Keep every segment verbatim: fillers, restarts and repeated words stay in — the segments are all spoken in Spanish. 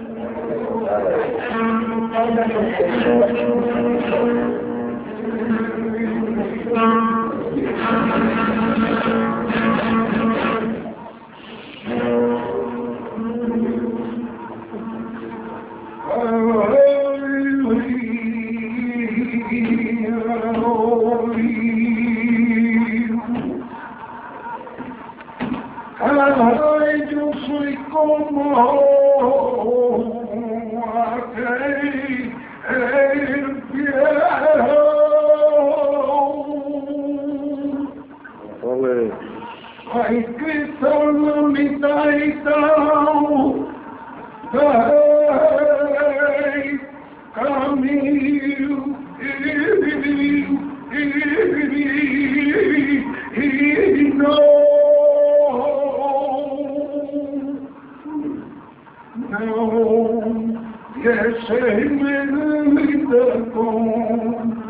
Ay, yo soy como aquel el viejo. Ay, Cristo, mi taitao, ay, camino, y no. No, yes, amen, con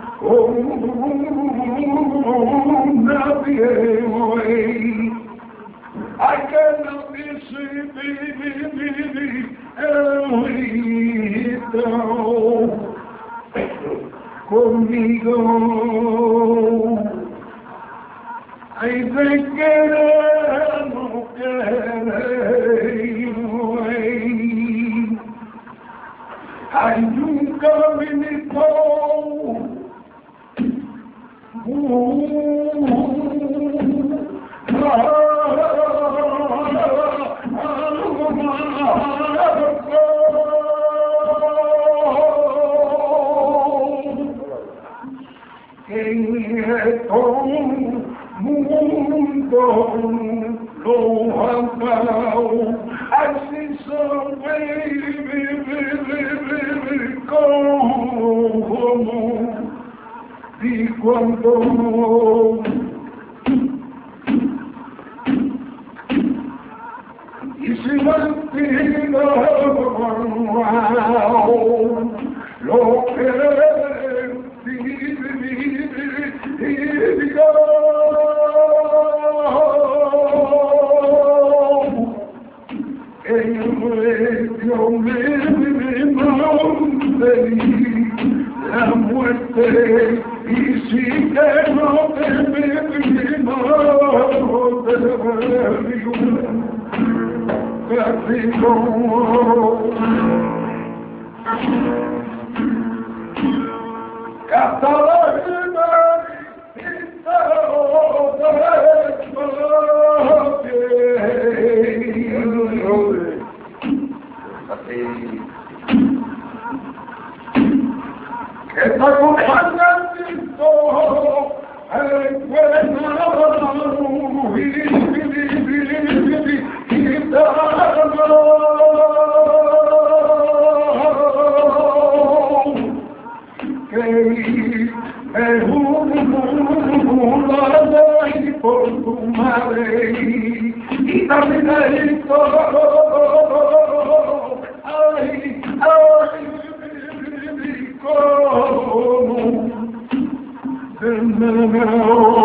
nadie hoy. I cannot be conmigo. Ay, de querer no querer hoy. Ay, nunca viniste. En estos mundo lo han dado, así son como y cuando y si mantiene lo que la muerte y si que no te me no te castigo que te acompañan en todo el bueno y que es un por tu madre y también hay todo ay, ay como el menor